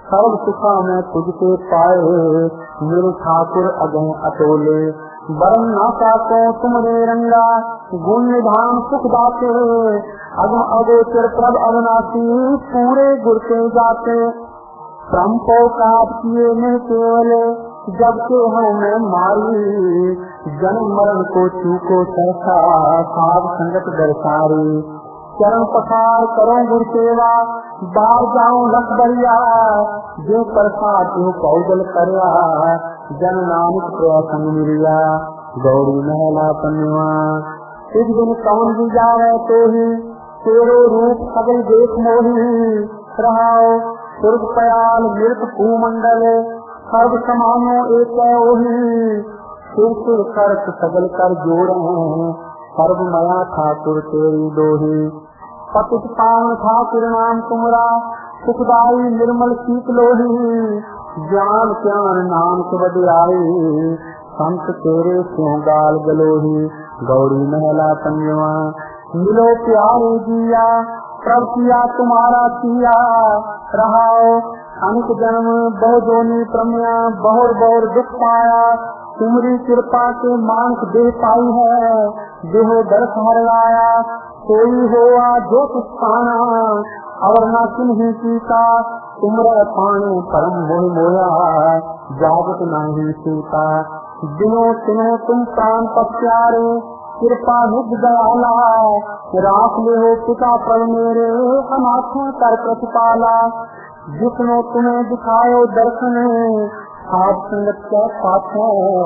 सर्व सुखा में तुझके पाए, मेरे ठाकुर अगम अतोले। बरम नासा को तुमरे रंगा, गुण निधान सुख दाते, अगम अगोचर प्रभ अविनाशी, पूरे गुर के जाते। श्रम को काट किए में केवल, जब के हमें मारी, जन्म मरण को चूको सहसा, साध संगत दर्शारी। चरण पसार करो गुरु सेवा, बार जाऊं लख बरिया, जो प्रसाद जो कौजल करया, जन नानक प्रसंग मिलिया। गौरी महला पन्नवा, इस दिन कौन भी जावे तो ही, तेरो रूप सगल देख मोही। रहाओ सुर्ग पयाल मृत भूमंडल, सर्व समानो एक ओही। सुर कर्त सगल कर जोड़े, सर्व मया ठाकुर तेरी दोही। पतित पावन ठाकुर नाम तुमरा, सुखदाई निर्मल शीत लोही। ज्ञान ज्ञान नाम सुबद आई, संत तेरे क्यों गाल गलोही। गौरी महला पंजवा, मिलो प्यारे जिया, प्रभ किया तुम्हारा किया। रहाओ अनेक जन्म बहु जोनी प्रम्या, बहुर बहुर दुख पाया। तुम्हारी कृपा के मांस दे पाई है, देहो दर्श हर लाया। कोई होआ जो सुखाना, और न किन्हीं सीता। तुमरा पानी परम मोह मोया, जागत नहीं सीता। दिनों तिनों तुम प्राण पत्यारे, कृपा निध दयाला। राख ले हो पिता पर मेरे, अनाथों कर प्रतिपाला। जिसनो तुम्हें दिखायो दर्शन, साध संगत क्या पाछो।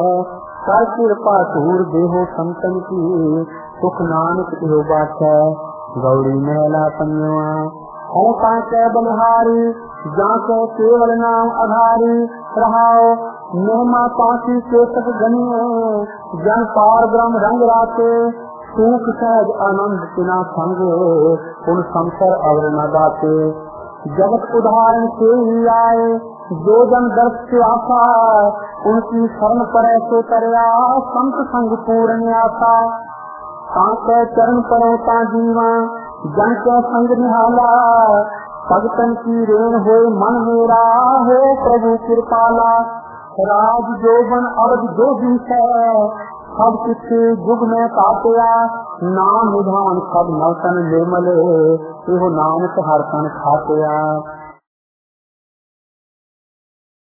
कर कृपा दूर देहो संतन की, सुख नानक देहो बाछा। गौरी महला पंजवा, ऐसा कै बलिहारी, जाके केवल नाम आधारी। रहाओ नेमा पासी केतक गनिए, जन पार ब्रह्म रंग राते। सुख सहज आनंद बिना संगे, उन संकर अवर न दाते। जगत उदाहरण से ही आए, जो जन दर्श से आशा। उनकी शरण पर ऐसे तरया, संत संग पूर्ण आशा। ताके चरण परोता जीवा, जन के संग निहाला। भगतन की रेण हो मन मेरा, हो प्रभु कृपाला। राज जोबन अवध जो भी है, सब किसी जुग में काटया। नाम निधान सब नवतन निर्मले, एहो नानक हर तन खातया।